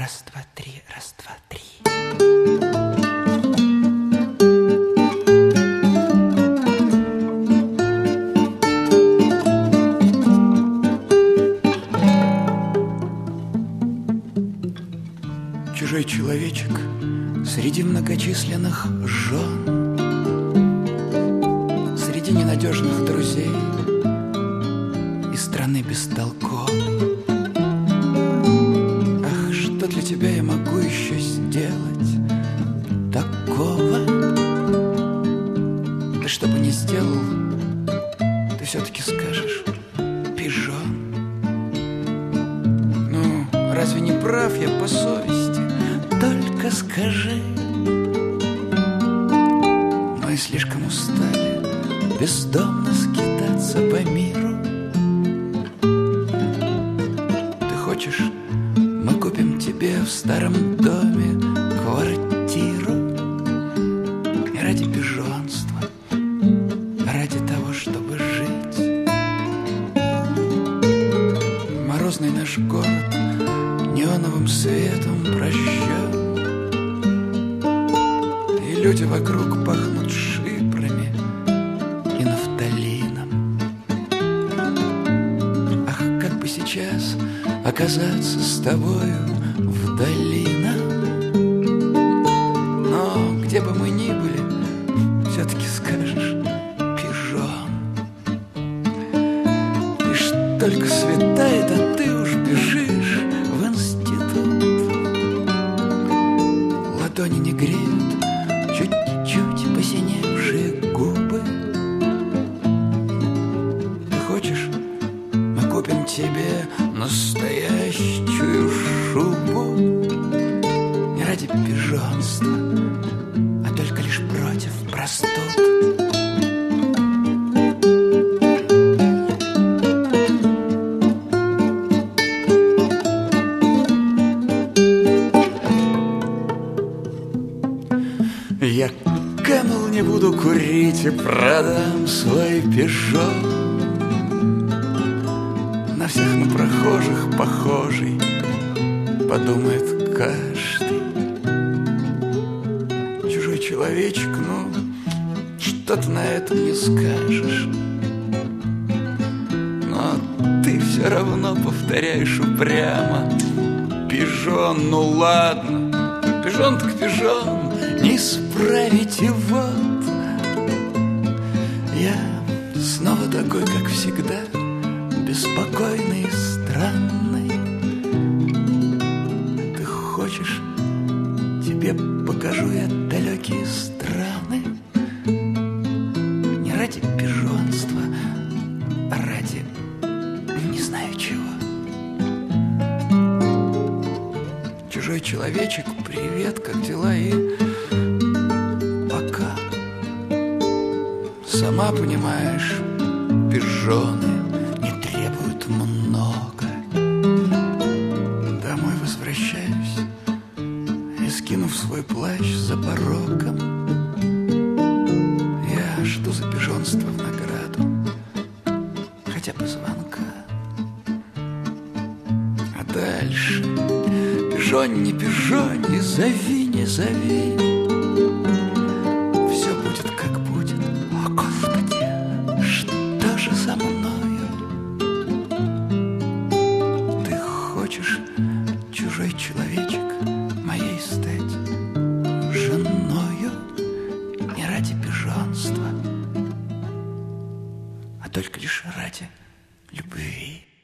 Раз, два, три, раз, два, три. Чужой человечек среди многочисленных жен, среди ненадежных друзей и страны бестолковой. Ах, что для тебя я могу еще сделать такого? Да что бы ни сделал, ты все-таки скажешь: пижон. Ну, разве не прав я по совести? Только скажи. Мы слишком устали бездомно скитаться по миру. Ты хочешь, мы купим тебе в старом доме квартиру? Не ради пижонства, а ради того, чтобы жить. Морозный наш город неоновым светом прощен, и люди вокруг пахнут шипрами и нафталином. Ах, как бы сейчас оказаться с тобою в долинах. Но где бы мы ни были, все-таки скажешь: пижон. Лишь только светает, а ты уж бежишь в институт. Ладони не греют чуть-чуть посиневшие губы. Ты хочешь, мы купим тебе настоящую шубу? Не ради пижонства, а только лишь против простуд. Я Camel не буду курить и продам свой пижон. На всех на прохожих похожий, подумает каждый. Чужой человечек, ну, что ты на это не скажешь. Но ты все равно повторяешь упрямо: пижон, ну ладно, пижон так пижон, не исправить. И вот я снова такой, как всегда, беспокойный и странный. Ты хочешь, тебе покажу я далекие страны? Не ради пижонства, а ради не знаю чего. Чужой человечек, привет, как дела? И пока. Сама понимаешь, пижоны не требуют много. Домой возвращаюсь и, скинув свой плащ за порогом, я жду за пижонство в награду хотя бы звонка. А дальше пижонь, не пижонь, не зови, не зови. Все будет, как будет. О, Господи, что же со мною? Ты хочешь, чужой человечек, моей стать женою? Не ради пижонства, а только лишь ради любви.